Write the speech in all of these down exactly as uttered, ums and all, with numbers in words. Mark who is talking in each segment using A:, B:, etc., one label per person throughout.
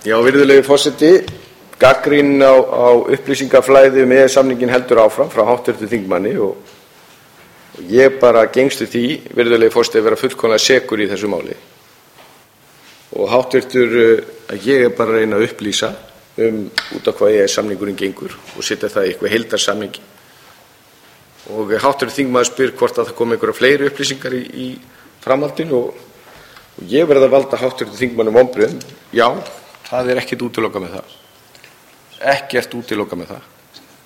A: Já, virðulegi forseti, gagnrýnin á, á upplýsingaflæði um E E S-samninginn heldur áfram frá háttvirtum þingmanni og, og ég bara gengst við því, virðulegi forseti, að vera fullkomlega sekur í þessu máli. Og háttvirtur, að ég er bara að reyna að upplýsa um út af hvað E E S-samningurinn gengur og setja það í eitthvað heildarsamhengi. Og háttvirtur þingmaður spyr hvort að það komi einhverjar fleiri upplýsingar í, í framhaldinu og, og ég verð að valda háttvirtur þingmannum vonbrigðum. Já, það er ekkert útilokað með það. Ekkert útilokað með það.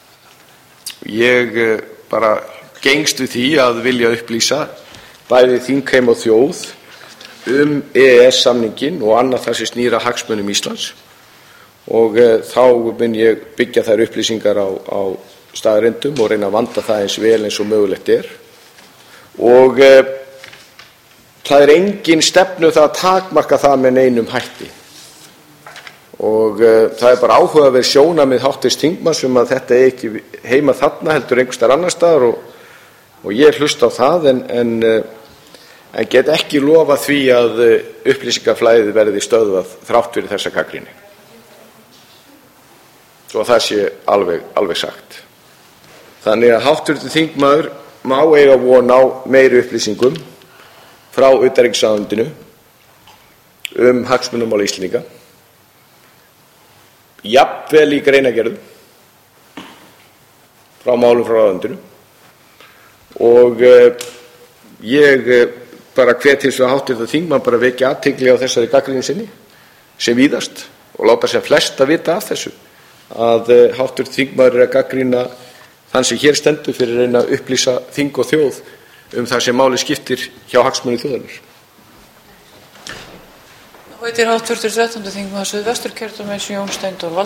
A: Ég bara gengst við því að vilja upplýsa bæði þingheim og þjóð um E E S-samninginn og annað það sem snýr að hagsmunum Íslands og e, þá mun ég byggja þær upplýsingar á, á staðreyndum og reyna að vanda það eins vel eins og mögulegt er. Og e, það er engin stefnu það að takmarka það með neinum hætti. Og e, það er bara áhugaverð sjónarmið háttvirts þingmanns um að þetta er ekki heima þarna heldur einhvers staðar annars staðar og, og ég hlusta á það en, en, en get ekki lofað því að upplýsingaflæðið verði stöðvað þrátt fyrir þessa gagnrýni. Svo að það sé alveg, alveg sagt. Þannig að háttvirtur þingmaður má eiga von á meiri upplýsingum frá utanríkisráðuneytinu um hagsmunamál Íslendinga, jafnvel í greinargerðum frá málum frá ráðuneytinu og uh, ég uh, bara hvet hins vegar háttvirtan þingmann bara vekja athygli á þessari gagnrýni sinni sem víðast og láta sem flesta vita af þessu að uh, háttvirtur þingmaður er að gagnrýna þann sem hér stendur fyrir að reyna að upplýsa þing og þjóð um það sem máli skiptir hjá hagsmunum þjóðarinnar.
B: Þá heitir háttvirtur þrettánda þingmaður Suðvesturkjördæmis Jón Steindór